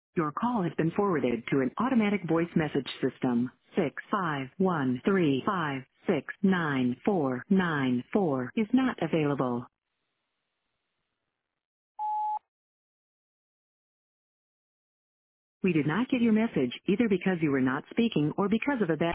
Your call has been forwarded to an automatic voice message system. 65135699494 is not available. We did not get your message either because you were not speaking or because of a bad